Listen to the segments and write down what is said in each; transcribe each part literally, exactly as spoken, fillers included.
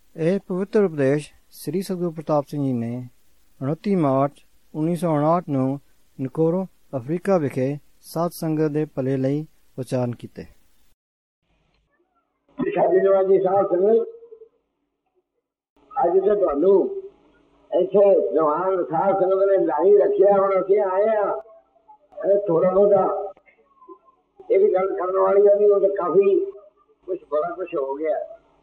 ਇਹ ਪਵਿੱਤਰ ਉਪਦੇਸ਼ ਸ੍ਰੀ ਸਤਿਗੁਰੂ ਪ੍ਰਤਾਪ ਸਿੰਘ ਜੀ ਨੇ ਉਨੱਤੀ ਮਾਰਚ ਉੱਨੀ ਸੌ ਉਣਾਹਠ ਨੂੰ ਨਕੋਰੋ ਅਫਰੀਕਾ ਵਿਖੇ ਸਾਧ ਸੰਗਤ ਦੇ ਭਲੇ ਲਈ ਉਚਾਰਨ ਕੀਤੇ। ਅੱਜ ਤੇ ਤੁਹਾਨੂੰ ਇੱਥੇ ਜਵਾਨ ਸਾਧ ਸੰਗਤ ਨੇ ਲਾਈ ਰੱਖਿਆ, ਹੁਣ ਅਸੀਂ ਆਏ ਆ ਥੋੜਾ ਬਹੁਤਾ ਇਹ ਵੀ ਗੱਲ ਕਰਨ ਵਾਲੀ ਆ। ਨਹੀਂ ਉਹ ਤਾਂ ਕਾਫੀ ਕੁਛ ਬੜਾ ਕੁਛ ਹੋ ਗਿਆ।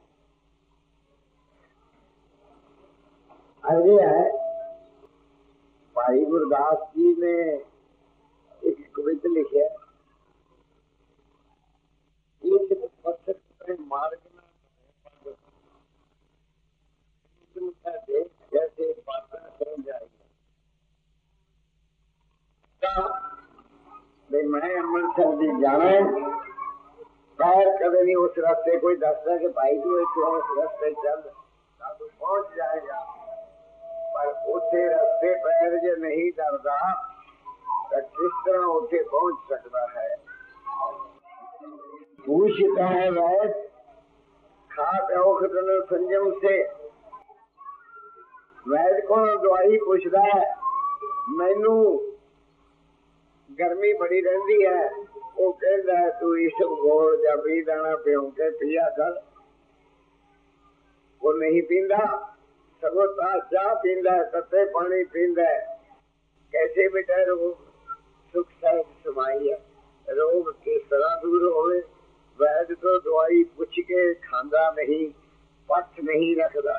ਅਜੇ ਹੈ ਭਾਈ ਗੁਰਦਾਸ ਜੀ ਨੇ ਇੱਕ ਕਵਿਤਾ ਲਿਖਿਆ, ਮਾਰਗ जैसे मैं अमृतसर जी जाना पैर कदे नहीं उस रास्ते कोई दसदा कि भाई तू इतों उस रास्ते चल तू पहुंच जाएगा, पर उसे रास्ते पैर जे नहीं डरदा तो किस तरह उसे पहुंच सकता है। पूछता है वैद खाक औखत संयम से, वैद को दवाई पुछदा है मैनू गर्मी बड़ी रहती है, वो कहता है तू इसब गोल या पी दाना प्यो के पिया कर। वो नहीं पींदा, सगो चाह पींदा है, तत्ते पानी पींदा है। कैसे बेटा रोग सुख सहज समाई है, रोग किस तरह दूर होवे। वैद तो दवाई पुछ के खांदा नहीं, पथ नहीं रखदा।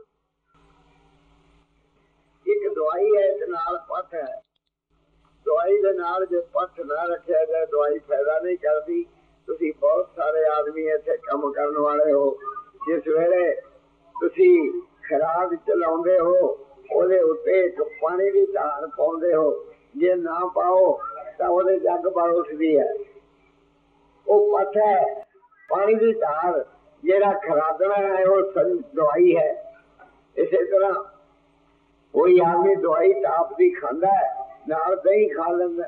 एक दवाई है ते नाल पथ है। दवाई दे नाल जे पथ ना रखिया जाए दवाई फायदा नहीं करती। तुसी बहुत सारे आदमी इत्थे काम करने वाले हो, जिस वेले तुसी खराब चलाउंदे हो ओदे उत्ते एक पानी दी धार पाउंदे हो, जे ना पाओ तां ओदे जग बाल उठदी है। वो पथ है पानी की धार, जेड़ा खरादना है वो दवाई है। इसे तरह कोई आदमी दवाई ताप की खांदा है, नाल दही खा लेंदा,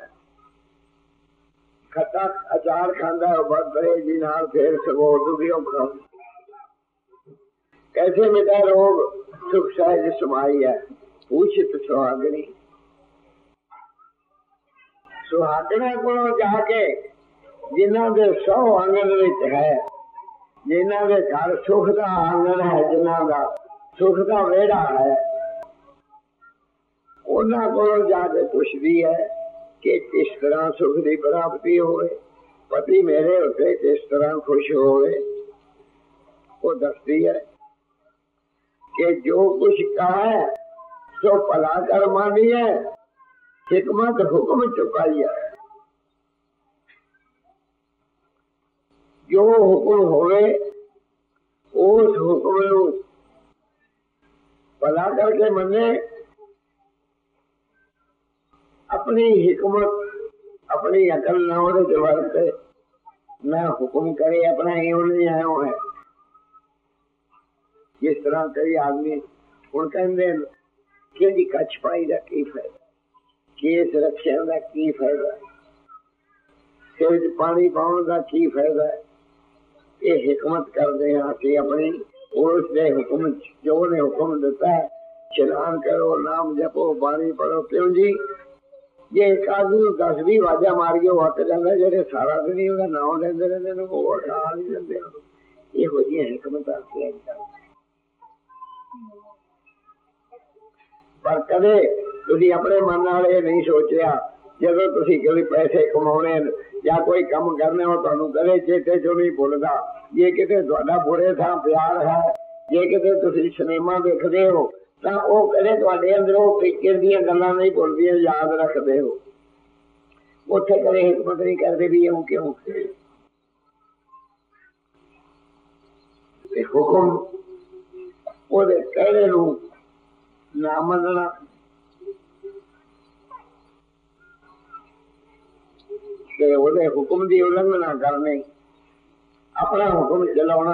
खट्टा अचार खांदा है, बस परहेजी नाल फिर सगो दुखियों खाओ। कैसे मिटा रोग सुख सहज समाई है, पूछित सुहागनी। सुहागना को जाके जिन्हों के सौ आंगन विच है, जिन्हों के घर सुख का आंगन है, जिन्हों का सुख का वेड़ा है, उन्होंने को जाके पूछती है कि किस तरह सुख की प्राप्ति होवे, पति मेरे होते किस तरह खुश होवे। वो दसती है कि जो कुछ कहा है सो भला कर मानी है, हिकमत हुक्म चुकाई है। जो हुक्म होवे उस हुक्म नू भला करके मने, अपनी हिकमत अपनी अकल ना होने वरते ना हुक्म करे अपना ही नहीं आया है। जिस तरह कई आदमी हूं कहते कि जी कच्छ पाई का की फायदा, केस रक्षा का की फायदा, सिर च पानी पाने का की फायदा है। ये हिकमत करते हैं कि अपनी उसने हुक्म जो ने हुक्म दिता है, चलान करो, नाम जपो, बाणी पढ़ो। क्यों जी जे एक आदमी दस भी वाजा मारियो हक जाता, जेडे सारा दिन ही उसका नाम लेंदे रहंदे वो उठा नहीं लेंदे। इहो जी हिकमत आती पर कदे तुसी अपने मन नाल ये नहीं सोचिया ਜਦੋਂ ਤੁਸੀਂ ਕੋਈ ਪੈਸੇ ਕਮਾਉਣੇ ਜਾਂ ਕੋਈ ਕੰਮ ਕਰਨੇ ਹੋ ਤੁਹਾਨੂੰ ਕਦੇ ਚੇਤੇ ਚੋਂ ਨਹੀਂ ਭੁੱਲਦਾ। ਜੇ ਕਿਤੇ ਤੁਹਾਡਾ ਬੁਰੇ ਥਾਂ ਪਿਆਰ ਹੈ, ਜੇ ਕਿਤੇ ਤੁਸੀਂ ਸਿਨੇਮਾ ਦੇਖਦੇ ਹੋ ਤਾਂ ਉਹ ਕਦੇ ਤੁਹਾਡੇ ਅੰਦਰੋਂ ਪਿਕਚਰ ਦੀਆਂ ਗੱਲਾਂ ਨਹੀਂ ਭੁੱਲਦੀਆਂ, ਯਾਦ ਰੱਖਦੇ ਹੋ। ਉੱਥੇ ਕਦੇ ਹਿਕਮਤ ਨਹੀਂ ਕਰਦੇ ਵੀ ਇਉਂ ਕਿਉਂ। ਤੇ ਹੁਕਮ ਉਹਦੇ ਕਹਿਣੇ ਨੂੰ ਨਾ ਮੰਨਣਾ, ਉਹਦੇ ਹੁਕਮ ਦੀ ਉਲੰਘਣਾ ਕਰਨੀ, ਆਪਣਾ ਹੁਕਮ ਚਲਾਉਣਾ।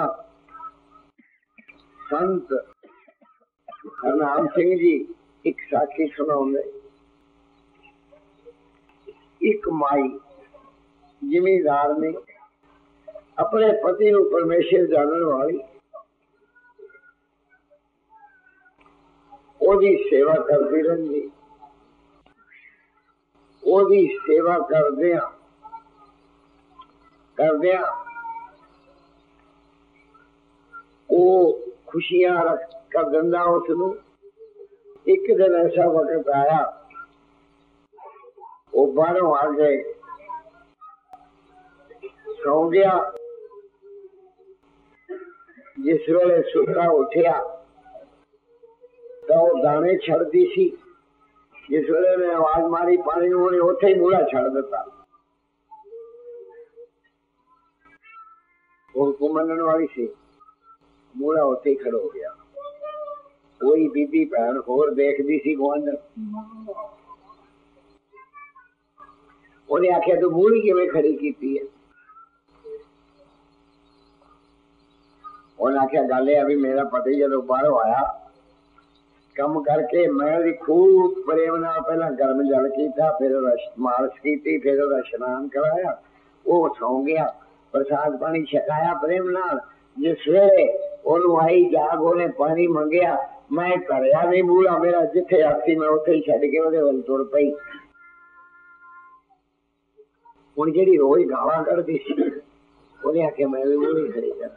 ਸੰਤ ਹਰਨਾਮ ਸਿੰਘ ਜੀ ਇੱਕ ਸਾਖੀ ਸੁਣਾਉਂਦੇ। ਇੱਕ ਮਾਈ ਜ਼ਿਮੀਦਾਰ ਨੇ ਆਪਣੇ ਪਤੀ ਨੂੰ ਪਰਮੇਸ਼ਰ ਜਾਣਨ ਵਾਲੀ ਉਹਦੀ ਸੇਵਾ ਕਰਦੀ ਰਹਿੰਦੀ। ਉਹਦੀ ਸੇਵਾ ਕਰਦਿਆਂ ਕਰਦਿਆਂ ਉਹ ਖੁਸ਼ੀਆਂ ਰੱਖ ਕਰ ਦਿੰਦਾ ਉਸ ਨੂੰ। ਇੱਕ ਦਿਨ ਐਸਾ ਵਕਤ ਆਇਆ, ਉਹ ਬਾਹਰੋਂ ਆ ਕੇ ਸੌ ਗਿਆ। ਜਿਸ ਵੇਲੇ ਸੁੱਤਾ ਉੱਠਿਆ ਤਾਂ ਉਹ ਦਾਣੇ ਛੱਡਦੀ ਸੀ। ਜਿਸ ਵੇਲੇ ਨੇ ਆਵਾਜ਼ ਮਾਰੀ ਪਾਣੀ ਨੂੰ, ਉਹਨੇ ਉੱਥੇ ਹੀ ਮੂਲਾ ਛੱਡ ਦਿੱਤਾ। ਉਹ ਹੁਕਮ ਮੰਨਣ ਵਾਲੀ ਸੀ, ਮੂਲਾ ਉੱਥੇ ਹੀ ਖੜੋ ਹੋ ਗਿਆ। ਕੋਈ ਬੀਬੀ ਭੈਣ ਹੋਰ ਦੇਖਦੀ ਸੀ ਗੁਆਂਢ। ਉਹਨੇ ਆਖਿਆ ਤੂੰ ਮੂਲੀ ਕਿਵੇਂ ਖੜੀ ਕੀਤੀ ਹੈ? ਉਹਨੇ ਆਖਿਆ ਗੱਲ ਇਹ ਆ ਵੀ ਮੇਰਾ ਪਤੀ ਜਦੋਂ ਬਾਹਰੋਂ ਆਇਆ ਕੰਮ ਕਰਕੇ, ਮੈਂ ਉਹਦੀ ਖੂਬ ਪ੍ਰੇਮ ਨਾਲ ਪਹਿਲਾਂ ਗਰਮ ਜਲ ਕੀਤਾ, ਫਿਰ ਉਹਦਾ ਮਾਲਿਸ਼ ਕੀਤੀ, ਫਿਰ ਉਹਦਾ ਇਸ਼ਨਾਨ ਕਰਾਇਆ। ਉਹ ਸੌਂ ਗਿਆ, ਪ੍ਰਸਾਦ ਪਾਣੀ ਛਕਾਇਆ ਪ੍ਰੇਮ ਨਾਲ। ਜਿਸ ਸਵੇਰੇ ਉਹਨੂੰ ਆਈ ਜਾਗ, ਉਹਨੇ ਪਾਣੀ ਮੰਗਿਆ। ਮੈਂ ਕਰਿਆ ਨਹੀਂ ਮੂਲਾ, ਮੇਰਾ ਜਿੱਥੇ ਆਖੀ ਮੈਂ ਉੱਥੇ ਹੀ ਛੱਡ ਕੇ ਉਹਦੇ ਵੱਲ ਤੁਰ ਪਈ। ਹੁਣ ਜਿਹੜੀ ਰੋਜ਼ ਗਾਲਾਂ ਕੱਢਦੀ ਸੀ, ਉਹਨੇ ਆਖਿਆ ਮੈਂ ਵੀ ਮੂਲੀ ਖੜੀ ਕਰਾਂ।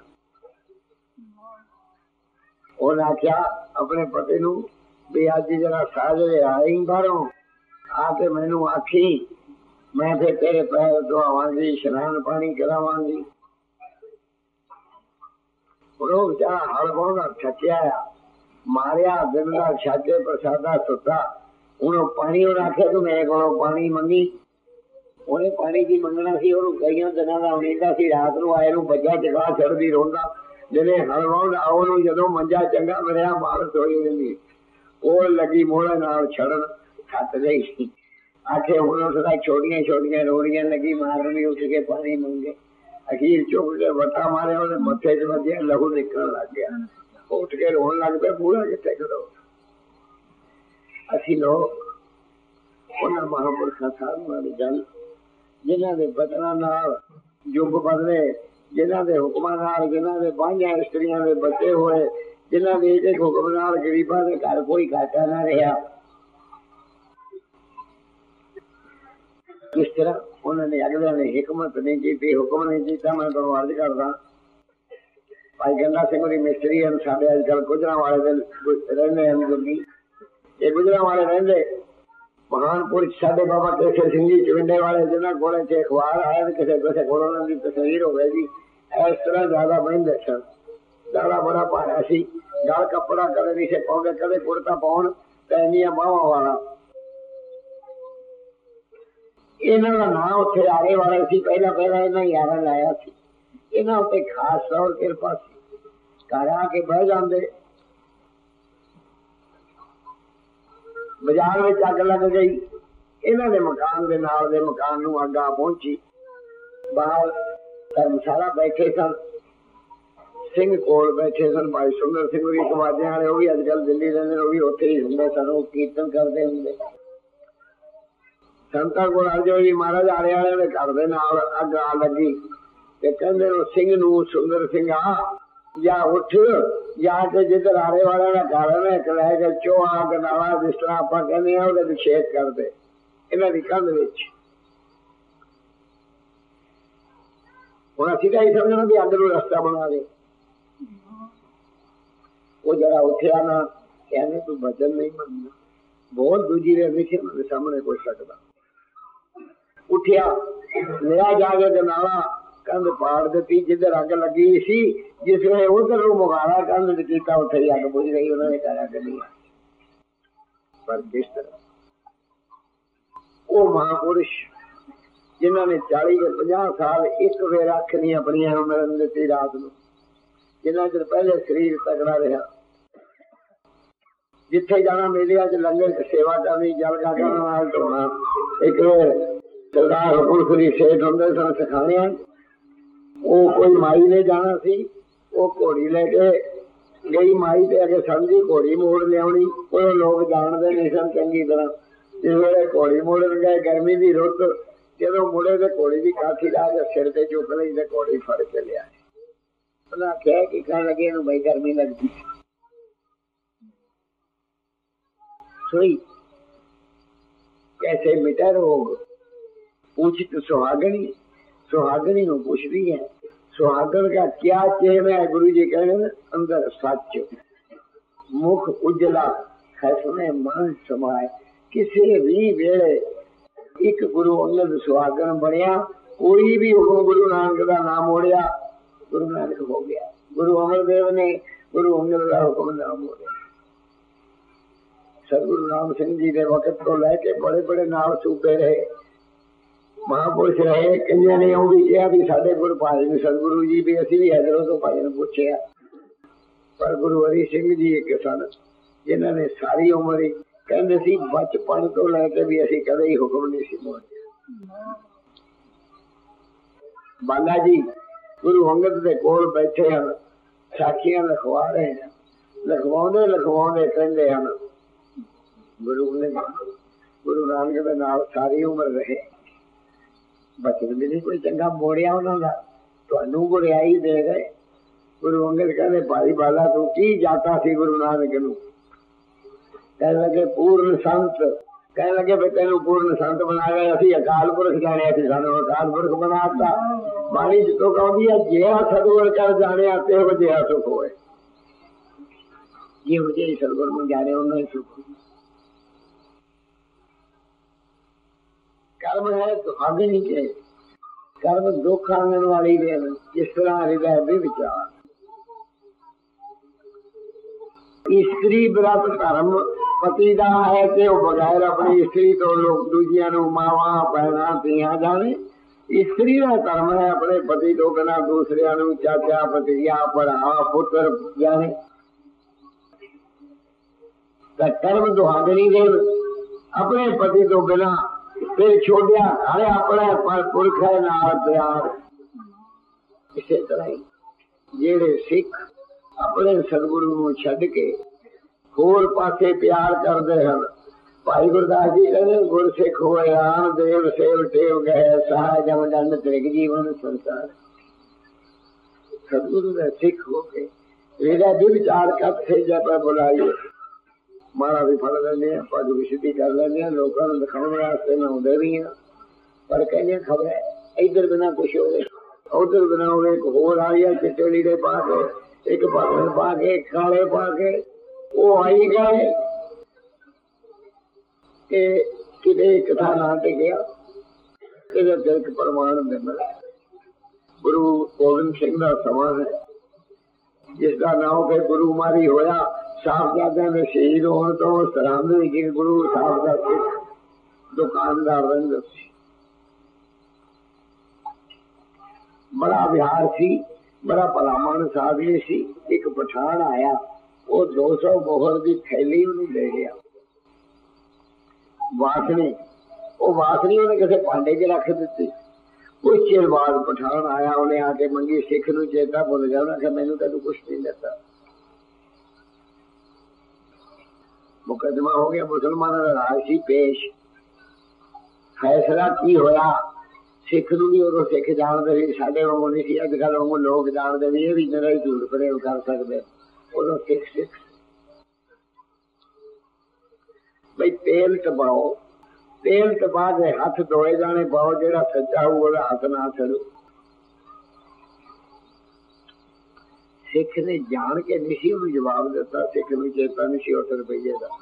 ਉਹਨੇ ਆਖਿਆ ਆਪਣੇ ਪਤੀ ਨੂੰ ਵੀ ਅੱਜ ਜਰਾ ਸਾਜਰੇ ਆਈ ਬਾਹਰੋਂ, ਆ ਕੇ ਮੈਨੂੰ ਆਖੀ, ਮੈਂ ਫਿਰ ਤੇਰੇ ਪੈਰ ਧੋਵਾਂਗੀ, ਇਸ਼ਨਾਨ ਪਾਣੀ ਕਰਾਵਾਂਗੀ। ਉਹ ਵਿਚਾਰਾ ਹਲ ਬਹੁਤਾ ਥੱਕਿਆ ਆ, ਮਾਰਿਆ ਦਿਨ ਦਾ ਛਾਜੇ ਪ੍ਰਸਾਦਾ ਸੁੱਤਾ। ਹੁਣ ਉਹ ਪਾਣੀ, ਉਹਨੇ ਆਖਿਆ ਤੂੰ ਮੇਰੇ ਕੋਲੋਂ ਪਾਣੀ ਮੰਗੀ। ਉਹਨੇ ਪਾਣੀ ਕੀ ਮੰਗਣਾ ਸੀ? ਉਹਨੂੰ ਕਈਆਂ ਦਿਨਾਂ ਦਾ ਉਨੀਂਦਾ ਸੀ, ਰਾਤ ਨੂੰ ਆਏ ਨੂੰ ਬੱਜਾ ਜਗਾ ਛੱਡਦੀ ਰੋਂਦਾ। ਜਿਹੜੇ ਹਲਵਾਉਂਦਾ ਉਹਨੂੰ ਜਦੋਂ ਮੰਜਾ ਚੰਗਾ ਮਿਲਿਆ ਮਾਲਸ਼ ਹੋਈ ਜਾਂਦੀ, ਉਹ ਲੱਗੀ ਮੋਹਲੇ ਨਾਲ ਛੜਨ, ਥੱਕ ਗਈ ਸੀ। ਆਖੇ ਹੁਣ ਉਸਦਾ ਛੋਟੀਆਂ ਛੋਟੀਆਂ ਰੋੜੀਆਂ ਲੱਗੀ ਮਾਰਨ ਵੀ, ਉੱਠ ਕੇ ਪਾਣੀ ਮੰਗੇ। ਅਖੀਰ ਚੁੱਕ ਕੇ ਵੱਟਾ ਮਾਰਿਆ, ਉਹਦੇ ਮੱਥੇ ਚ ਵੱਜਿਆ, ਲਹੂ ਨਿਕਲਣ ਲੱਗ ਗਿਆ। ਉੱਠ ਕੇ ਰੋਣ ਲੱਗ ਪਿਆ, ਪੂਰਾ ਕਿੱਥੇ ਕਰੋ। ਅਸੀਂ ਲੋਕ ਉਹਨਾਂ ਮਹਾਂਪੁਰਖਾਂ ਸਾਧੂਆਂ ਦੀ ਗੱਲ, ਜਿਨ੍ਹਾਂ ਦੇ ਬਚਨਾਂ ਨਾਲ ਯੁੱਗ ਬਦਲੇ, ਜਿਨ੍ਹਾਂ ਦੇ ਹੁਕਮਾਂ ਨਾਲ, ਜਿਨ੍ਹਾਂ ਦੇ ਬਾਂਝਾਂ ਇਸਤਰੀਆਂ ਦੇ ਬੱਚੇ ਹੋਏ, ਜਿਨ੍ਹਾਂ ਦੇ ਇੱਕ ਇੱਕ ਹੁਕਮ ਨਾਲ ਗਰੀਬਾਂ ਦੇ ਘਰ ਕੋਈ ਘਾਟਾ ਨਾ ਰਿਹਾ। ਕਿਸ ਤਰ੍ਹਾਂ ਉਹਨਾਂ ਨੇ ਅਗਲਿਆਂ ਨੇ ਹਿਕਮਤ ਨਹੀਂ ਕੀਤੀ, ਹੁਕਮ ਨਹੀਂ ਕੀਤਾ। ਮੈਂ ਤੁਹਾਨੂੰ ਅਰਜ਼ ਕਰਦਾ, ਭਾਈ ਗੰਡਾ ਸਿੰਘ ਦੀ ਮਿਸਤਰੀ ਹਨ ਸਾਡੇ ਅੱਜ ਕੱਲ੍ਹ ਗੁਜਰਾਂ ਵਾਲੇ ਦੇ ਰਹਿੰਦੇ ਹਨ। ਗੁਰਗੀ ਇਹ ਗੁਜਰਾਂ ਵਾਲੇ ਰਹਿੰਦੇ ਮਹਾਨਪੁਰ ਸਾਡੇ ਬਾਬਾ ਕੇਸਰ ਸਿੰਘ ਜੀ ਚਵਿੰਡੇ ਵਾਲੇ, ਜਿਹਨਾਂ ਕੋਲ ਤੇ ਅਖਬਾਰ ਆਇਆ ਕਿਸੇ ਕਿਸੇ ਕੋਲ ਉਹਨਾਂ ਦੀ ਤਸਵੀਰ ਹੋਵੇਗੀ। ਇਸ ਤਰ੍ਹਾਂ ਜ਼ਿਆਦਾ ਬਹਿੰਦੇ ਸਨ। ਜ਼ਿਆਦਾ ਬੜਾ ਭਾਰਾ ਸੀ, ਗਲ ਕੱਪੜਾ ਕਦੇ ਨਹੀਂ ਸੀ ਪਾਉਂਦੇ, ਕਦੇ ਕੁੜਤਾ ਪਾਉਣ ਤੇ ਇੰਨੀਆਂ ਬਾਹਾਂ ਵਾਲਾ। ਇਹਨਾਂ ਦਾ ਨਾਂ ਉੱਥੇ ਆਰੇ ਵਾਲਾ ਸੀ। ਪਹਿਲਾਂ ਪਹਿਲਾਂ ਇਹਨਾਂ ਯਾਰਾਂ ਲਾਇਆ ਸੀ। ਇਹਨਾਂ ਉੱਤੇ ਖਾਸ ਤੌਰ ਕਿਰਪਾ ਸੀ। ਘਰ ਆ ਕੇ ਬਹਿ ਜਾਂਦੇ। ਬਾਜ਼ਾਰ ਵਿੱਚ ਅੱਗ ਲੱਗ ਗਈ, ਇਹਨਾਂ ਦੇ ਮਕਾਨ ਦੇ ਨਾਲ ਦੇ ਮਕਾਨ ਨੂੰ ਅੱਗ ਆ ਪਹੁੰਚੀ। ਬਾਹਰ ਧਰਮਸ਼ਾਲਾ ਬੈਠੇ ਸਨ, ਸਿੰਘ ਕੋਲ ਬੈਠੇ ਸਨ ਭਾਈ ਸੁੰਦਰ ਸਿੰਘ ਵੀ ਕਮਾਜਿਆਂ ਵਾਲੇ, ਉਹ ਵੀ ਅੱਜ ਕੱਲ੍ਹ ਦਿੱਲੀ ਰਹਿੰਦੇ, ਉਹ ਵੀ ਉੱਥੇ ਹੀ ਹੁੰਦੇ ਸਨ। ਉਹ ਕੀਰਤਨ ਕਰਦੇ ਹੁੰਦੇ। ਸੰਤਾਂ ਕੋਲ ਅਰਜੋ ਜੀ ਮਹਾਰਾਜ ਆਲੇ ਵਾਲਿਆਂ ਦੇ ਘਰ ਦੇ ਨਾਲ ਅੱਗ ਆ ਲੱਗੀ ਤੇ ਕਹਿੰਦੇ ਉਹ ਸਿੰਘ ਨੂੰ, ਸੁੰਦਰ ਸਿੰਘ ਆ ਜਾਂ ਉੱਠ ਜਾ ਕੇ ਜਿੱਧਰ ਆਰੇ ਵਾਲਿਆਂ ਦਾ ਘਰ ਹੈ ਇੱਕ ਲੈ ਕੇ ਚੋਆ ਗਨਾਲਾ, ਜਿਸ ਤਰ੍ਹਾਂ ਆਪਾਂ ਕਹਿੰਦੇ ਆ, ਉਹਦੇ ਛੇਕ ਕਰਦੇ ਇਹਨਾਂ ਦੀ ਕੰਧ ਵਿੱਚ। ਹੁਣ ਅਸੀਂ ਤਾਂ ਇਹ ਸਮਝਣਾ ਵੀ ਅੱਗ ਨੂੰ ਰਸਤਾ ਬਣਾ ਦੇ। ਉਹ ਜਰਾ ਉੱਠਿਆ ਨਾ, ਕਹਿੰਦੇ ਤੂੰ ਬਚਨ ਨਹੀਂ ਮੰਨਦਾ। ਬਹੁਤ ਦੂਜੀ ਦੇ ਵੇਖੇ ਉਹਦੇ ਸਾਹਮਣੇ ਕੋਈ ਸਕਦਾ। ਉੱਠਿਆ, ਲਿਆ ਜਾ ਕੇ ਗਨਾਲਾ, ਕੰਧ ਪਾੜ ਦਿੱਤੀ ਜਿੱਧਰ ਅੱਗ ਲੱਗੀ ਸੀ। ਜਿਸ ਵੇਲੇ ਉਧਰ ਨੂੰ ਮੁਗਾਰਾ ਕੰਧ ਕੀਤਾ, ਉੱਥੇ ਹੀ ਅੱਗ ਬੁਝ ਗਈ। ਉਹਨਾਂ ਨੇ ਕਰਿਆ ਕਦੀ ਪਰ ਕਿਸ ਤਰ੍ਹਾਂ ਉਹ ਮਹਾਂਪੁਰਸ਼ ਜਿਨ੍ਹਾਂ ਨੇ ਚਾਲੀ ਜਾਂ ਪੰਜਾਹ ਸਾਲ ਇੱਕ ਵੇਰ ਅੱਖ ਨਹੀਂ ਆਪਣੀਆਂ ਨੂੰ ਮਿਲਣ ਦਿੱਤੀ ਰਾਤ ਨੂੰ, ਜਿੰਨਾ ਚਿਰ ਪਹਿਲੇ ਸਰੀਰ ਤਕੜਾ ਰਿਹਾ, ਜਿੱਥੇ ਜਾਣਾ ਮੇਲਿਆਂ ਚ ਲੰਗਰ ਚ ਸੇਵਾ ਕਰਨੀ, ਜਲ ਗਾਗਾਂ ਨਾਲ ਧੋਣਾ। ਇੱਕ ਸਰਦਾਰ ਹੁਕਮਸ਼ਰੀ ਸੇਠ ਹੁੰਦੇ ਸਨ ਸਿਖਾਣਿਆਂ, ਉਹ ਕੋਈ ਮਾਈ ਨੇ ਜਾਣਾ ਸੀ, ਉਹ ਘੋੜੀ ਲੈ ਕੇ ਗਈ ਮਾਈ ਤੇ ਅੱਗੇ ਸਮਝੀ ਘੋੜੀ ਮੋੜ ਲਿਆਉਣੀ। ਉਹ ਲੋਕ ਜਾਣਦੇ ਨਹੀਂ ਸਨ ਚੰਗੀ ਤਰ੍ਹਾਂ। ਜਿਸ ਵੇਲੇ ਘੋੜੀ ਮੋੜਨ ਗਏ, ਗਰਮੀ ਦੀ ਰੁੱਤ, ਜਦੋਂ ਮੁੜੇ ਤੇ ਘੋੜੀ ਦੀ ਕਾਠੀ ਲਾ ਕੇ ਸਿਰ ਤੇ ਚੁੱਕ ਲਈ ਤੇ ਘੋੜੀ ਫੜ ਕੇ ਲਿਆ। ਉਹਨਾਂ ਆਖਿਆ ਕਿ ਕਹਿਣ ਲੱਗੇ ਇਹਨੂੰ ਬਈ ਗਰਮੀ ਲੱਗਦੀ। सोई कैसे मिटा रोग, पूछत सुहागनी, सुहागनी को पूछती है सुहागन का क्या चेहरा है। गुरु जी कह रहे अंदर सच, मुख उजला, खसमे मन समाए। किसी भी वेले एक गुरु अंगद सुहागन बनया, कोई भी हुक्म गुरु नानक का नाम मोड़िया, गुरु नानक हो गया। गुरु अमरदेव ने गुरु अंगद का हुक्म नाम मोड़िया। सतगुरु राम सिंह जी ने वक्त को लेके बड़े बड़े नाम सूबे रहे, महापुरुष रहे। कईया ने ਉਹ ਵੀ ਕਿਹਾ ਵੀ ਸਾਡੇ ਗੁਰੂ ਭਾਈ सतगुरु जी भी ਅਸੀਂ ਵੀ हैदरों तो भाई ने पूछे, पर गुरु हरि सिंह जी एक सन जिन्हों ने सारी उम्र ही कहते सी बचपन तो लैके भी असी कदे ही हुक्म नहीं सी मोड़िया। बाला जी गुरु अंगद के कोल बैठे हैं, साखियां लिखवा रहे हैं, लिखवाते लिखवाते कहते हैं गुरु ने गुरु नानक के नाल सारी उम्र रहे, बचन भी नहीं कोई चंगा मोड़िया उन्होंने, तुहानू गुरियाई दे गए। गुरु अंगद कहते भाई बाला तू की जाता सी गुरु नानक नू? कह लगे पूर्ण संत, कह लगे भी तेन पूर्ण संत बनाया, असी अकाल पुरख जाने, सानू अकाल पुरख बनाता। बाणी जितो कहती है जिहा सतगुर कर जाने ते हो जिहा सुख होए, जिहो जी सतगुर में जाने उन्हें सुख। कर्म है सुहागिनी के, कर्म दुख आंगन वाली दे, जिस तरह हृदय भी विचार। स्त्री व्रत धर्म पति दा है ते बगैर अपनी स्त्री तो लोग दूजिया मावा भैना धीया जाने। स्त्री का धर्म है अपने पति तो बिना दूसरिया चाचा भतीजा भरा पुत्र जाने। कर्म दुहागनी दे अपने पति तो बिना फिर छोड़िया अरे अपने पर पुरख है नाल प्यार। इसे तरह ही जेड़े सिख अपने सतगुरु को छड़ के होर पासे प्यार करते हैं। भाई गुरदास जी कहते गुर सिख होए आन देव सेव टेव गए सहाय जम दंड त्रिग जीवन संसार। सतगुरु ने सिख होके मेरा भी विचार कर थे जब बुलाइए मारा भी फल लेने पग भी सिद्धि कर लेने लोगों को दिखाने वास्ते मैं आते भी हाँ, पर कहने खबर इधर बिना कुछ हो उधर बिना हो एक होर आई है चिट्टे लीड़े पा के एक पागल पा के एक काले पा के वो आई गए कि कथा ना टिकया तिलक प्रमाण मिला। गुरु गोबिंद सिंह का समा है जिसका नाम के गुरु मारी होया साहबजादे ने शहीद होने तो सरहद विच गुरु साहब का सिख दुकानदार रंग बड़ा बिहार सी, बड़ा भला मानस आदमी सी। एक पठान आया वो दो सौ मोहर की थैली उन्हें ले गया वासनी, वो वासनी उन्हें किसी भांडे च रख दी। कुछ चिर बाद पठान आया उन्हें आके मंगी, सिख नूं चेता भुल गया, उन्हें आख्या मैनू तेनू कुछ नहीं दिता। मुकदमा हो गया, मुसलमानों का राज सी पेश। फैसला की होया सिख नूं भी उदों सिख जानते सी, साडे वांगू नहीं सी अजकल वांगू लोग जानते भी ये भी मेरा ही झूठ प्रेम कर सकते। उदों सिख सिख भाई तेल टपाओ, तेल टपा के हथ धोए जाने पाओ, जेड़ा सच्चा हो वो हाथ ना छड़ो। सिख ने जान के नहीं उन्हें जवाब दिता, सिख नूं चेता नहीं सी उस रुपये का।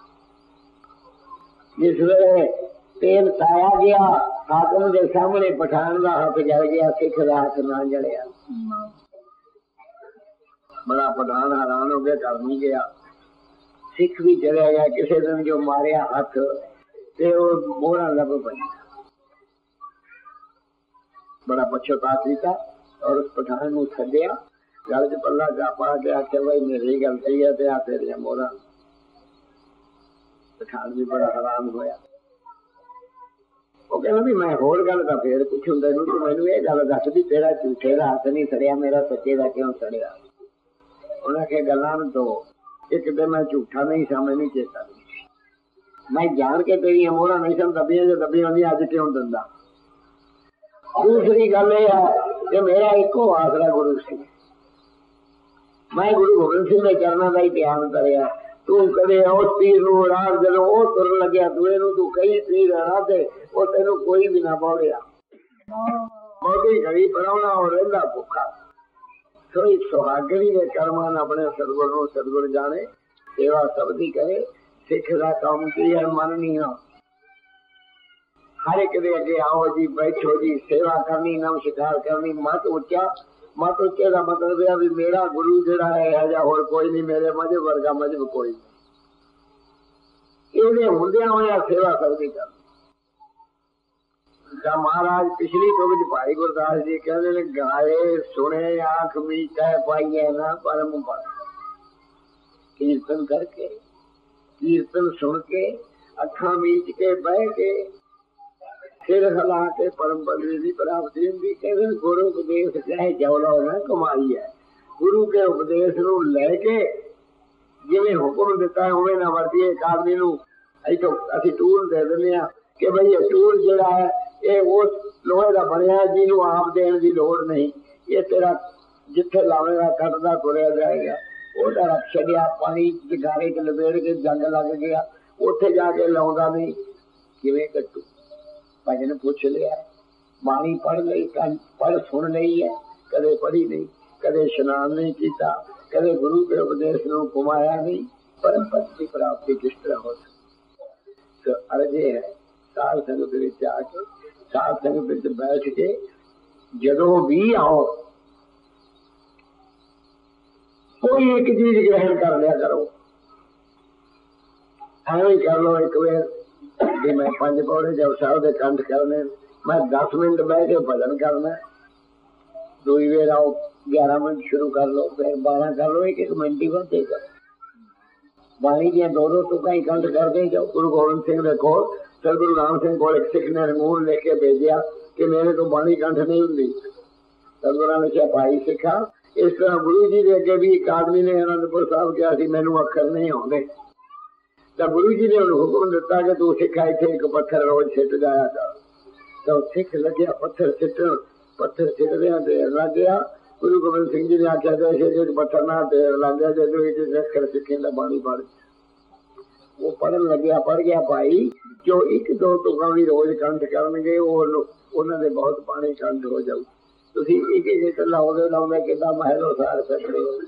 जिस वे तेल पाया गया हाकम के सामने पठान का हाथ जल गया, सिख का हाथ ना जलिया। बड़ा पठान हैरान हो गया, कर नहीं गया। सिख भी चले गया। किसी दिन जो मारिया हाथ ते वो मोहरा लब पई, बड़ा पछतावा किया और उस पठान को छड्डिया, गल च पल्ला जा पा के आखे भाई मेरी गलती है ते आ तेरिया मोहरा। पठान भी बड़ा हैरान होया। वो कहना भी मैं होर गल का फिर पुछूं तेनू, तू मैनू ये गल दस भी तेरा झूठे का हाथ नहीं सड़िया, मेरा सच्चे का क्यों सड़िया? उन्हें आखे गल्लां दो, एक तो मैं झूठा नहीं सा, मैनू चेता नहीं, मैं जान के तेरी मोहरा नहीं सन दबिया जो दबी होंगी अज क्यों दिंदा। दूसरी गल यह है कि मेरा एको आसरा गुरु सिंह, मैं गुरु गोबिंद सिंह के चरणों का ही ध्यान करिया, ਤੂੰ ਕਦੇ ਉਸ ਪੀਰ ਨੂੰ ਰਾਹ ਜਦੋਂ ਉਹ ਤੁਰਨ ਲੱਗਿਆ ਦੂਏ ਨੂੰ ਤੂੰ ਕਈ ਪੀਰ ਰਾਹ ਤੇ ਉਹ ਤੈਨੂੰ ਕੋਈ ਵੀ ਨਾ ਬੋਲਿਆ। ਬਹੁਤੀ ਘੜੀ ਪਰਾਉਣਾ ਉਹ ਰਹਿੰਦਾ ਭੁੱਖਾ। ਸੋ ਇੱਕ ਸੁਹਾਗਣੀ ਦੇ ਕਰਮਾਂ ਨਾਲ ਆਪਣੇ ਸਤਿਗੁਰ ਨੂੰ ਸਤਿਗੁਰ ਜਾਣੇ। ਸੇਵਾ ਸਭ ਦੀ ਕਰੇ। ਸਿੱਖ ਦਾ ਕੰਮ ਕੀ ਹੈ? ਮੰਨਣੀ ਆ। ਹਰ ਇੱਕ ਦੇ ਅੱਗੇ ਆਓ ਜੀ, ਬੈਠੋ ਜੀ, ਸੇਵਾ ਕਰਨੀ, ਨਮਸਕਾਰ ਕਰਨੀ। ਮਤ ਉੱਚਾ। ਮਤ ਉੱਚੇ ਦਾ ਮਤਲਬ ਇਹ ਵੀ ਮੇਰਾ ਗੁਰੂ ਜਿਹੜਾ ਹੈ ਜਾਂ ਹੋਰ ਕੋਈ ਨਹੀਂ, ਮੇਰੇ ਮਜ਼ਹਬ ਵਰਗਾ ਮਜ਼ਹਬ ਕੋਈ ਨਹੀਂ। ਇਹਦੇ ਹੁੰਦਿਆਂ ਹੋਇਆ ਸੇਵਾ ਕਰਨੀ ਕਰਨੀ। ਤਾਂ ਮਹਾਰਾਜ ਪਿਛਲੀ ਤੋਂ ਵਿੱਚ ਭਾਈ ਗੁਰਦਾਸ ਜੀ ਕਹਿੰਦੇ ਨੇ, ਗਾਏ ਸੁਣੇ ਆਖ ਮੀਟੈ ਪਾਈਏ ਨਾ ਪਰਮ ਪਦ। ਕੀਰਤਨ ਕਰਕੇ, ਕੀਰਤਨ ਸੁਣ ਕੇ, ਅੱਖਾਂ ਮੀਚ ਕੇ ਬਹਿ ਕੇ, ਸਿਰ ਹਿਲਾ ਕੇ ਪਰਮ ਪਦਵੀ ਦੀ ਪ੍ਰਾਪਤੀ ਹੁੰਦੀ। ਕਹਿੰਦੇ ਗੁਰੂ ਉਪਦੇਸ਼ ਚਾਹੇ ਜੌਲਾ ਨਾ ਕਮਾਈ ਹੈ। ਗੁਰੂ ਕੇ ਉਪਦੇਸ਼ ਨੂੰ ਲੈ ਕੇ ਜਿਵੇਂ ਹੁਕਮ ਦਿੱਤਾ ਉਵੇਂ ਨਾ ਵਰਤੀਏ। ਇੱਕ ਆਦਮੀ ਨੂੰ ਇੱਥੋਂ ਅਸੀਂ ਟੂਲ ਦੇ ਦਿੰਦੇ ਹਾਂ ਕਿ ਬਈ ਇਹ ਟੂਲ ਜਿਹੜਾ ਹੈ ਇਹ ਉਸ ਲੋਹੇ ਦਾ ਬਣਿਆ ਜਿਹਨੂੰ ਆਪ ਦੇਣ ਦੀ ਲੋੜ ਨਹੀਂ। ਇਹ ਤੇਰਾ ਜਿੱਥੇ ਲਾਵੇਗਾ ਕੱਟਦਾ ਤੁਰਿਆ ਜਾਏਗਾ। ਉਹਦਾ ਰੱਖ ਛੱਡਿਆ, ਪਾਣੀ ਗਾਰੇ ਚ ਲਪੇੜ ਕੇ ਜੰਗ ਲੱਗ ਗਿਆ, ਉੱਥੇ ਜਾ ਕੇ ਲਾਉਂਦਾ ਨਹੀਂ। ਕਿਵੇਂ ਕੱਟੂ? ਭਜਨ ਪੁੱਛ ਲਿਆ, ਬਾਣੀ ਪੜ੍ਹ ਲਈ, ਪੜ੍ਹ ਸੁਣ ਲਈ ਹੈ, ਕਦੇ ਪੜ੍ਹੀ ਨਹੀਂ, ਕਦੇ ਇਸ਼ਨਾਨ ਨਹੀਂ ਕੀਤਾ, ਕਦੇ ਗੁਰੂ ਕੇ ਉਪਦੇਸ਼ ਨੂੰ ਘੁਮਾਇਆ ਨਹੀਂ। ਪਰਮ ਪਦ ਦੀ ਪ੍ਰਾਪਤੀ ਕਿਸ ਤਰ੍ਹਾਂ ਹੋ ਸਕਦੀ? ਅਰਜੇ ਹੈ ਸਾਧ ਸੰਗਤ ਵਿੱਚ ਆ ਕੇ, ਸਾਧ ਸੰਗਤ ਵਿੱਚ ਬੈਠ ਕੇ ਜਦੋਂ ਵੀ ਆਓ ਕੋਈ ਇੱਕ ਚੀਜ਼ ਗ੍ਰਹਿਣ ਕਰ ਲਿਆ ਕਰੋ। ਐਵੇਂ ਕਰ ਲੋ ਇੱਕ ਵੇਰ ਜੇ ਮੈਂ ਪੰਜ ਪੌੜੇ ਜਪ ਸਾਹਿਬ ਦੇ ਕੰਠ ਕਰਨੇ, ਮੈਂ ਦਸ ਮਿੰਟ ਬਹਿ ਕੇ ਭਜਨ ਕਰਨਾ। ਦੂਈ ਵੇਰ ਆਓ ਗਿਆਰਾਂ ਮਿੰਟ ਸ਼ੁਰੂ ਕਰ ਲੋ, ਫਿਰ ਬਾਰਾਂ ਕਰ ਲੋ, ਇੱਕ ਇੱਕ ਮਿੰਟ ਹੀ ਵਧੇਗਾ। ਬਾਣੀ ਦੀਆਂ ਦੋ ਦੋ ਤੁਕਾਂ ਹੀ ਕੰਠ ਕਰਦੇ ਜਾਓ। ਗੁਰੂ ਗੋਬਿੰਦ ਸਿੰਘ ਦੇ ਕੋਲ ਸਤਿਗੁਰੂ ਰਾਮ ਸਿੰਘ ਕੋਲ ਇੱਕ ਸਿੱਖ ਨੇ ਰੰਗੂਨ ਲਿਖ ਕੇ ਭੇਜਿਆ ਕਿ ਮੇਰੇ ਤੋਂ ਬਾਣੀ ਕੰਠ ਨਹੀਂ ਹੁੰਦੀ। ਸਤਿਗੁਰਾਂ ਨੇ ਕਿਹਾ ਭਾਈ ਸਿੱਖਾ, ਇਸ ਤਰ੍ਹਾਂ ਗੁਰੂ ਜੀ ਦੇ ਅੱਗੇ ਵੀ ਇੱਕ ਆਦਮੀ ਨੇ ਅਨੰਦਪੁਰ ਸਾਹਿਬ ਕਿਹਾ ਸੀ ਮੈਨੂੰ ਅੱਖਰ ਨਹੀਂ ਆਉਂਦੇ। ਤਾਂ ਗੁਰੂ ਜੀ ਨੇ ਉਹਨੂੰ ਹੁਕਮ ਦਿੱਤਾ ਕਿ ਤੂੰ ਸਿੱਖਾ ਇੱਥੇ ਇੱਕ ਪੱਥਰ ਰੋਜ਼ ਸਿੱਟ ਜਾਇਆ ਕਰ। ਤਾਂ ਸਿੱਖ ਲੱਗਿਆ ਪੱਥਰ ਸਿੱਟਣ। ਪੱਥਰ ਸਿੱਟਦਿਆਂ ਢੇਰ ਲੱਗ ਗਿਆ। ਗੁਰੂ ਗੋਬਿੰਦ ਸਿੰਘ ਜੀ ਨੇ ਆਖਿਆ ਇੱਕ ਪੱਥਰ ਨਾਲ ਢੇਰ ਲੱਗ ਗਿਆ, ਜਦੋਂ ਇੱਕ ਅੱਖਰ ਸਿੱਖੇ ਦਾ ਬਾਣੀ ਪੜ੍ਹ। ਉਹ ਪੜ੍ਹਨ ਲੱਗਿਆ, ਪੜ੍ਹ ਗਿਆ ਭਾਈ। ਜੋ ਇੱਕ ਦੋ ਤੁਕਾਂ ਵੀ ਰੋਜ਼ ਕੰਠ ਕਰਨਗੇ ਉਹ ਉਹਨਾਂ ਦੇ ਬਹੁਤ ਬਾਣੀ ਕੰਠ ਹੋ ਜਾਊ। ਤੁਸੀਂ ਇੱਕ ਇੱਕ ਲਾਉਂਦੇ ਲਾਉਂਦੇ ਕਿੱਦਾਂ ਮਹਿਲੋ ਸਾਰ ਸਕਦੇ ਹੋ।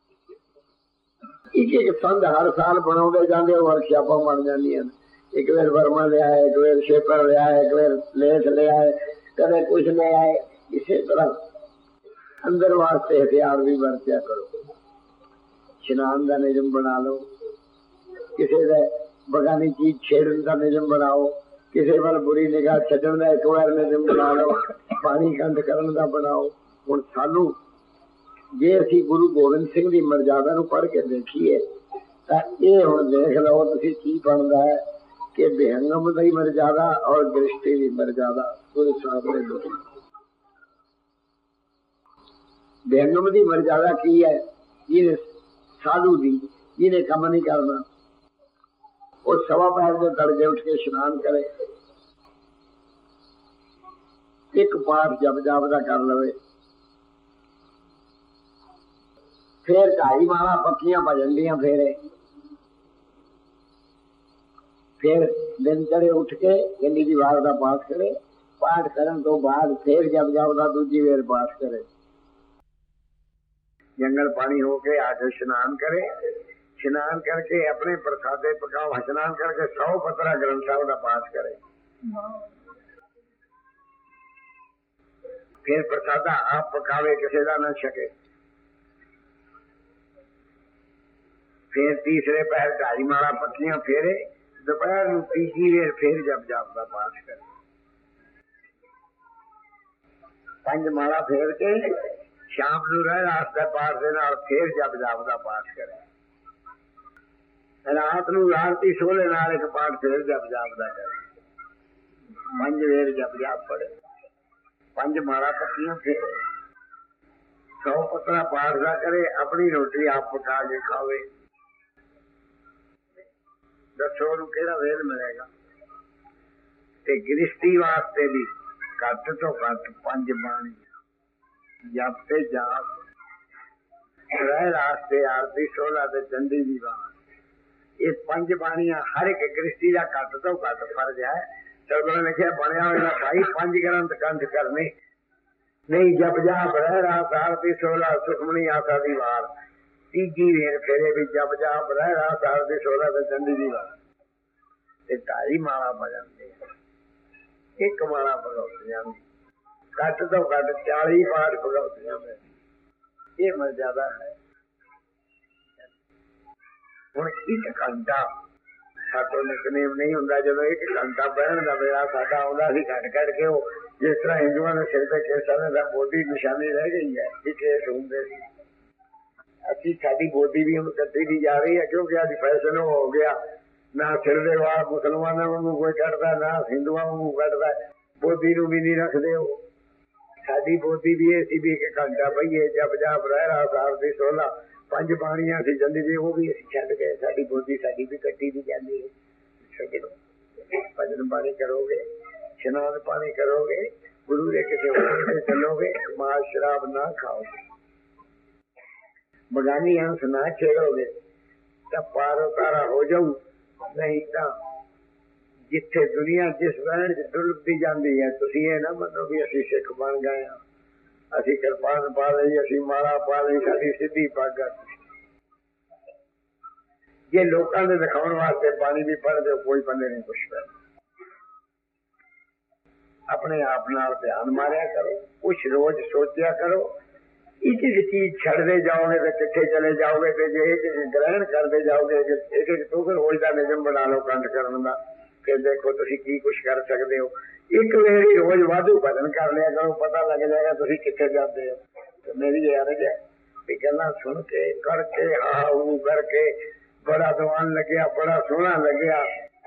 ਇੱਕ ਇੱਕ ਸੰਦ ਹਰ ਸਾਲ ਬਣਾਉਂਦੇ ਜਾਂਦੇ ਹੋ, ਵਰਕਸ਼ਾਪਾਂ ਬਣ ਜਾਂਦੀਆਂ ਨੇ। ਇੱਕ ਵੇਰ ਵਰਮਾ ਲਿਆ, ਇੱਕ ਵੇਰ ਸ਼ੇਪਰ ਲਿਆ, ਇੱਕ ਵੇਰ ਲੇਖ ਲਿਆ, ਕਦੇ ਕੁਛ ਲੈ ਆਏ। ਇਸੇ ਤਰ੍ਹਾਂ ਅੰਦਰ ਵਾਸਤੇ ਹਥਿਆਰ ਵੀ ਵਰਤਿਆ ਕਰੋ। ਇਸ਼ਨਾਨ ਦਾ ਨਿਯਮ ਬਣਾ ਲਓ, ਕਿਸੇ ਦਾ ਬਗਾਨੀ ਚੀਜ਼ ਛੇੜਨ ਦਾ ਨਿਯਮ ਬਣਾਓ, ਕਿਸੇ ਵੱਲ ਬੁਰੀ ਨਿਗਾਹ ਛੱਡਣ ਦਾ ਇੱਕ ਵਾਰ ਨਿਯਮ ਬਣਾ ਲਓ, ਪਾਣੀ ਕੰਠ ਕਰਨ ਦਾ ਬਣਾਓ। ਹੁਣ ਸਾਨੂੰ ਜੇ ਅਸੀਂ ਗੁਰੂ ਗੋਬਿੰਦ ਸਿੰਘ ਦੀ ਮਰਜ਼ਾਦਾ ਨੂੰ ਪੜ੍ਹ ਕੇ ਦੇਖੀਏ ਤਾਂ ਇਹ ਹੁਣ ਦੇਖ ਲਓ ਤੁਸੀਂ ਕੀ ਬਣਦਾ ਹੈ ਕਿ ਬਿਹੰਗਮ ਦੀ ਮਰਜ਼ਾਦਾ ਔਰ ਦ੍ਰਿਸ਼ਟੀ ਦੀ ਮਰਜ਼ਾਦਾ ਗੁਰੂ ਸਾਹਿਬ ਨੇ ਦਿੱਤੀ। ਬਿਹੰਗਮ ਦੀ ਮਰਜ਼ਾਦਾ ਕੀ ਹੈ? ਜਿਹਨੇ ਸਾਧੂ ਦੀ ਜਿਹਨੇ ਕੰਮ ਨਹੀਂ ਕਰਨਾ ਉਹ ਸਵਾ ਪੈਰ ਦੇ ਤੜਕੇ ਉੱਠ ਕੇ ਇਸ਼ਨਾਨ ਕਰੇ, ਇੱਕ ਪਾਠ ਜਪ ਜਾਪ ਦਾ ਕਰ ਲਵੇ, ਫੇਰ ਢਾਈ ਮਾਲਾ ਪੱਕੀਆਂ ਭਜਨ ਦੀਆਂ ਫੇਰੇ, ਫਿਰ ਦਿਨ ਚੜੇ ਉੱਠ ਕੇ ਗੰਦੀ ਦੀ ਵਾਰ ਦਾ ਪਾਠ ਕਰੇ। ਪਾਠ ਕਰਨ ਤੋਂ ਬਾਅਦ ਫੇਰ ਜਪ ਜਾਪ ਦਾ ਦੂਜੀ ਵੇਰ ਪਾਠ ਕਰੇ। ਜੰਗਲ ਪਾਣੀ ਹੋ ਕੇ ਆ ਕੇ ਇਸ਼ਨਾਨ ਕਰੇ। ਇਸ਼ਨਾਨ ਕਰਕੇ ਆਪਣੇ ਪ੍ਰਸਾਦੇ ਪਕਾਓ। ਇਸ਼ਨਾਨ ਕਰਕੇ ਸੌ ਪਤਰਾ ਗ੍ਰੰਥ ਸਾਹਿਬ ਦਾ ਪਾਠ ਕਰੇ। ਫਿਰ ਪ੍ਰਸਾਦਾ ਆਪ ਪਕਾਵੇ, ਕਿਸੇ ਦਾ ਨਾ ਛਕੇ। ਫਿਰ ਤੀਸਰੇ ਪਹਿਰ ਢਾਈ ਮਾਲਾ ਪੱਕੀਆਂ ਫੇਰੇ। ਦੁਪਹਿਰ ਨੂੰ ਤੀਜੀ ਵੇਰ ਫੇਰ ਜਪ ਜਾਪ ਦਾ ਪਾਠ ਕਰੇ। ਪੰਜ ਮਾਲਾ ਫੇਰ ਕੇ ਸ਼ਾਮ ਨੂੰ ਰਹਿ ਰਾਸਤੇ ਪਾਠ ਦੇ ਨਾਲ ਫੇਰ ਜਪ ਜਾਪ ਦਾ ਪਾਠ ਕਰੇ। ਰਾਤ ਨੂੰ ਆਰਤੀ ਸੋਲੇ ਨਾਲ ਇੱਕ ਪਾਠ ਫੇਰ ਜਪ ਜਾਪ ਦਾ ਕਰੇ। ਪੰਜ ਵੇਰ ਜਪ ਜਾਪ ਪੜੇ, ਪੰਜ ਮਾਲਾ ਪੱਕੀਆਂ ਫੇਰੇ, ਸੌ ਪਤਰਾ ਪਾਠ ਦਾ ਕਰੇ। ਆਪਣੀ ਰੋਟੀ ਆਪ ਪਕਾ ਕੇ ਖਾਵੇ। ਦੱਸੋ ਉਹਨੂੰ ਕਿਹੜਾ ਵੇਦ ਮਿਲੇਗਾ? ਤੇ ਗ੍ਰਿਸ਼ਤੀ ਵਾਸਤੇ ਵੀ ਘੱਟ ਤੋਂ ਘੱਟ ਪੰਜ ਬਾਣੀ ਜਪ ਤੇ ਜਾਪ, ਰਹਿ ਰਾਸਤੇ ਆਰਤੀ ਸੋਲਾ ਤੇ ਚੰਡੀ ਦੀ ਬਾਣੀ। ਇਹ ਪੰਜ ਬਾਣੀਆਂ ਹਰ ਇੱਕ ਗ੍ਰਸਤੀ ਦਾ ਘੱਟ ਤੋਂ ਘੱਟ ਫਰਜ਼ ਹੈ। ਸਰਬਣ ਲਿਖਿਆ ਬਣਿਆ ਹੋਇਆ ਭਾਈ ਪੰਜ ਗ੍ਰੰਥ ਕੰਠ ਕਰਨੇ ਨਹੀਂ। ਜਪ ਜਾਪ ਰਹਿ ਰਾ ਸਾਰਤੀ ਸੋਲਾ ਸੁਖਮਣੀ ਆਸਾ ਦੀ ਵਾਰ। ਤੀਜੀ ਵੇਰ ਫੇਰੇ ਵੀ ਜਪ ਜਾਪ ਰਹਿ ਰਾ ਸਾਰਤੀ ਸੋਲਾ ਤੇ ਚੰਡੀ ਦੀ ਵਾਰ। ਤੇ ਢਾਈ ਮਾਲਾ ਭਜਨ ਦੇ ਇੱਕ ਮਾਲਾ ਭਗਵਤੀਆਂ ਦੀ ਘੱਟ ਤੋਂ ਘੱਟ ਚਾਲੀ ਪਾਠ ਭਗਵਤੀਆਂ ਦੇ। ਇਹ ਮਰਜ਼ਾਦਾ ਹੈ। ਹੁਣ ਇੱਕ ਘੰਟਾ ਸਾਤੋਂ ਨਿਤਨੇਮ ਨਹੀਂ ਹੁੰਦਾ। ਜਦੋਂ ਇੱਕ ਘੰਟਾ ਬਹਿਣ ਦਾ ਵੇਲਾ ਸਾਡਾ ਆਉਂਦਾ ਸੀ ਘੱਟ ਘੱਟ ਕੇ, ਉਹ ਜਿਸ ਤਰ੍ਹਾਂ ਹਿੰਦੂਆਂ ਦੇ ਸਿਰ ਤੇ ਕੇਸਾਂ ਦਾ ਬੋਧੀ ਨਿਸ਼ਾਨੀ ਰਹਿ ਗਈ ਹੈ ਕਿ ਕੇਸ ਹੁੰਦੇ ਸੀ। ਅਸੀਂ ਸਾਡੀ ਬੋਧੀ ਵੀ ਹੁਣ ਕੱਟੀ ਦੀ ਜਾ ਰਹੀ ਹੈ ਕਿਉਂਕਿ ਅੱਜ ਫੈਸ਼ਨ ਹੋ ਗਿਆ। ਨਾ ਸਿਰ ਦੇ ਵਾਲ ਮੁਸਲਮਾਨਾਂ ਵਾਂਗੂ ਕੋਈ ਕੱਟਦਾ, ਨਾ ਹਿੰਦੂਆਂ ਵਾਂਗੂ ਕੱਟਦਾ। ਬੋਧੀ ਨੂੰ ਵੀ ਨਹੀਂ ਰੱਖਦੇ ਉਹ। ਸਾਡੀ ਬੋਧੀ ਵੀ ਇਹ ਸੀ ਵੀ ਇੱਕ ਘੰਟਾ ਬਈਏ ਜਪ ਜਾਪ ਰਹਿ ਰਾ ਸਾਰ ਦੀ ਸੋਲਾ ਪੰਜ ਬਾਣੀਆਂ ਸੀ ਜਾਂਦੀ ਸੀ, ਉਹ ਵੀ ਅਸੀਂ ਛੱਡ ਗਏ। ਸਾਡੀ ਬੋਧੀ ਸਾਡੀ ਵੀ ਕੱਟੀ ਦੀ ਜਾਂਦੀ ਹੈ। ਛੱਡੋ, ਭਜਨ ਬਾਣੀ ਕਰੋਗੇ, ਇਸ਼ਨਾਨ ਪਾਣੀ ਕਰੋਗੇ, ਗੁਰੂ ਦੇ ਕਿਸੇ ਹੋਰ ਤੇ ਚੱਲੋਗੇ, ਮਾਲ ਸ਼ਰਾਬ ਨਾ ਖਾਓਗੇ, ਬਗਾਨੀ ਹੰਸ ਨਾ ਛੇੜੋਗੇ ਤਾਂ ਪਾਰ ਉਤਾਰਾ ਹੋ ਜਾਊ। ਨਹੀਂ ਤਾਂ ਜਿੱਥੇ ਦੁਨੀਆ ਜਿਸ ਵਹਿਣ ਚ ਡੁੱਲਦੀ ਜਾਂਦੀ ਹੈ, ਤੁਸੀਂ ਇਹ ਨਾ ਮੰਨੋ ਵੀ ਅਸੀਂ ਸਿੱਖ ਬਣ ਗਏ ਹਾਂ, ਅਸੀਂ ਕਿਰਪਾਨ ਪਾ ਲਈ, ਅਸੀਂ ਮਾਲਾ ਪਾ ਲਈ, ਸਾਡੀ ਸਿੱਧੀ ਪੱਗ। ਜੇ ਲੋਕਾਂ ਦੇ ਦਿਖਾਉਣ ਵਾਸਤੇ ਬਾਣੀ ਵੀ ਪੜ੍ਹਦੇ ਹੋ, ਕੋਈ ਬੰਦੇ ਨਹੀਂ ਪੁੱਛਦਾ। ਆਪਣੇ ਆਪ ਨਾਲ ਧਿਆਨ ਮਾਰਿਆ ਕਰੋ, ਕੁਛ ਰੋਜ਼ ਸੋਚਿਆ ਕਰੋ। ਇੱਕ ਇੱਕ ਚੀਜ਼ ਛੱਡਦੇ ਜਾਓਗੇ ਤੇ ਕਿੱਥੇ ਚਲੇ ਜਾਓਗੇ। ਤੇ ਜੇ ਇੱਕ ਇੱਕ ਗ੍ਰਹਿਣ ਕਰਦੇ ਜਾਓਗੇ, ਇੱਕ ਇੱਕ ਤੋਂ ਫਿਰ ਰੋਜ਼ ਦਾ ਨਿਯਮ ਬਣਾ ਲਓ ਕੰਠ ਕਰਨ ਦਾ, ਫਿਰ ਦੇਖੋ ਤੁਸੀਂ ਕੀ ਕੁਛ ਕਰ ਸਕਦੇ ਹੋ। ਇੱਕ ਵੇਰੀ ਰੋਜ਼ ਵਾਧੂ ਭਜਨ ਕਰ ਲਿਆ ਕਰੋ, ਪਤਾ ਲੱਗ ਜਾਏਗਾ ਤੁਸੀਂ ਕਿੱਥੇ ਜਾਂਦੇ ਹੋ। ਤੇ ਮੇਰੀ ਇਹ ਅਰਜ਼ ਹੈ ਵੀ ਗੱਲਾਂ ਸੁਣ ਕੇ ਕਰਕੇ ਹਾਂ ਉਹ ਕਰਕੇ ਬੜਾ ਦੀਵਾਨ ਲੱਗਿਆ, ਬੜਾ ਸੋਹਣਾ ਲੱਗਿਆ।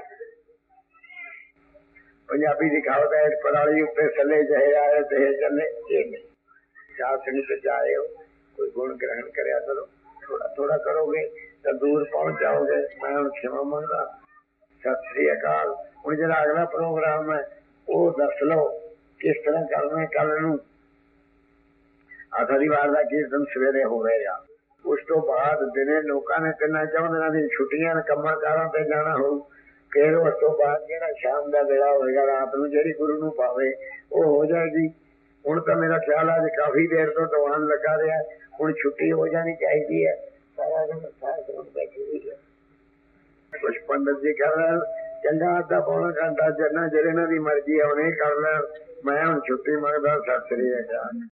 ਪੰਜਾਬੀ ਦੀ ਕਹਾਵਤ ਹੈ ਪਰਾਲੀ ਉੱਤੇ ਥੱਲੇ ਜਿਹੇ ਆਏ ਤੇ ਚੱਲੇ। ਇਹ ਨਹੀਂ, ਸਾਧ ਸੰਗਤ ਚ ਆਏ ਹੋ, ਕੋਈ ਗੁਣ ਗ੍ਰਹਿਣ ਕਰਿਆ ਕਰੋ। ਥੋੜਾ ਥੋੜਾ ਕਰੋਗੇ ਤਾਂ ਦੂਰ ਪਹੁੰਚ ਜਾਓਗੇ। ਮੈਂ ਹੁਣ ਖਿਮਾ ਮੰਗਦਾ। ਸਤਿ ਸ੍ਰੀ ਅਕਾਲ। ਹੁਣ ਜਿਹੜਾ ਅਗਲਾ ਪ੍ਰੋਗਰਾਮ ਹੈ ਉਹ ਦੱਸ ਲਓ ਕਿਸ ਤਰ੍ਹਾਂ ਕਰਨਾ। ਕੱਲ ਨੂੰ ਆਖਰੀ-ਵਾਰ ਦਾ ਕੀਰਤਨ ਸਵੇਰੇ ਹੋ ਰਿਹਾ। ਉਸ ਤੋਂ ਬਾਅਦ ਦਿਨੇ ਲੋਕਾਂ ਨੇ ਤਿੰਨਾਂ ਚੌਂ ਦਿਨਾਂ ਦੀ ਛੁੱਟੀਆਂ ਨੇ, ਕੰਮਾਂ ਕਾਰਾਂ ਤੇ ਜਾਣਾ ਹੋਊ। ਫਿਰ ਉਸ ਤੋਂ ਬਾਅਦ ਜਿਹੜਾ ਸ਼ਾਮ ਦਾ ਵੇਲਾ ਹੋਏਗਾ, ਰਾਤ ਨੂੰ ਜਿਹੜੀ ਗੁਰੂ ਨੂੰ ਪਾਵੇ ਉਹ ਹੋ ਜਾਏਗੀ। ਹੁਣ ਤਾਂ ਮੇਰਾ ਖਿਆਲ ਅੱਜ ਕਾਫੀ ਦੇਰ ਤੋਂ ਦੀਵਾਨ ਲੱਗਾ ਰਿਹਾ। ਹੁਣ ਛੁੱਟੀ ਹੋ ਜਾਣੀ ਚਾਹੀਦੀ ਹੈ। ਸਾਰਾ ਦਿਨ ਸਾਰਾ ਬੈਠੀ ਹੋਈ ਹੈ। ਕੁਛ ਪੰਡਤ ਜੀ ਕਰ ਲੈਣ ਚੰਗਾ, ਅੱਧਾ ਪੌਣਾ ਘੰਟਾ ਜਿੰਨਾ ਜਿਹੜੇ ਇਹਨਾਂ ਦੀ ਮਰਜ਼ੀ ਹੈ ਉਹਨੇ ਕਰ ਲੈਣ। ਮੈਂ ਹੁਣ ਛੁੱਟੀ ਮੰਗਦਾ। ਸਤਿ ਸ੍ਰੀ ਅਕਾਲ।